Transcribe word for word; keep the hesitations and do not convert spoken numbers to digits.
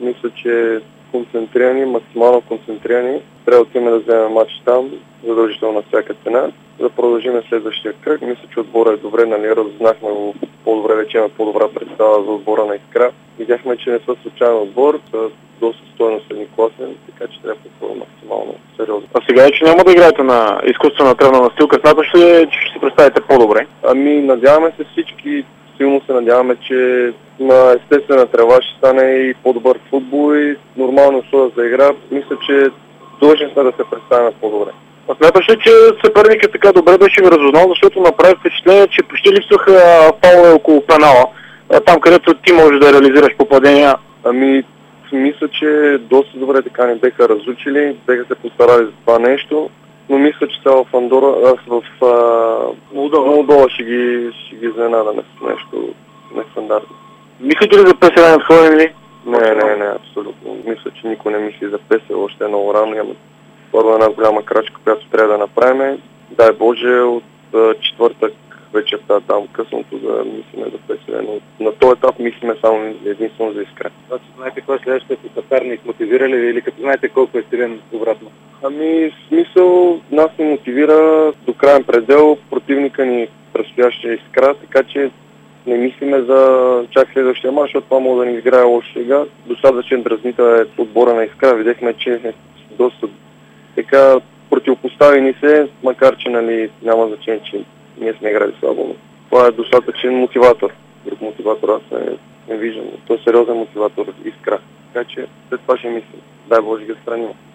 Мисля, че концентрирани, максимално концентрирани. Трябва да отиваме да вземем матч там, задължително на всяка цена. Да продължим следващия кръг. Мисля, че отбора е добре, нали, разузнахме го по-добре, вече имаме по-добра представа за отбора на Искра. Видяхме, че не са случайен отбор, са доста стойно средникласен, така че трябва да подходим максимално сериозно. А сега е, че няма да играете на изкуствена тревна настилка, смяташ ли, че ще се представите по-добре? Ами, надяваме се всички, силно се надяваме, че на естествена трева ще стане и по-добър футбол и нормални условия за игра. Мисля, че длъжни сме да се представим по-добре. А смяташ ли, че съперникът така добре беше ви разузнал, защото направи впечатление, че почти липсваха фаула около пенала, там където ти можеш да реализираш попадения? Ами, мисля, че доста добре така не беха разучили, беха се постарали за това нещо, но мисля, че сега в Андора, в Молдова, Молдова ще ги, ще ги изненадаме с нещо нестандартно. Мислите ли за ПСВ надходени ли? Не, не, не, абсолютно. Мисля, че никой не мисли за ПСВ, още е много рано. Имаме първо една голяма крачка, която трябва да направим. Дай Боже, от четвъртък вечерта там късното да мислиме за ПСВ, но на този етап мислиме само единствено за Искра. Значи знаете кой следващия си съперник, мотивира ли ви или като знаете колко е силен обратно? Ами, смисъл, нас ни мотивира до краен предел, противника ни предстоящия Искра, така че не мислиме за чак следващия мач, защото това може да ни изграе лоша сега. Достатъчен дразнител е отбора на Искра. Видяхме, че е доста така противопоставени се, макар че, нали, няма значение, че ние сме играли слабо. Но това е достатъчен мотиватор. Друг мотиватор аз не, не виждам. Той е сериозен мотиватор Искра. Така че след това ще мислим. Дай Боже ги страним.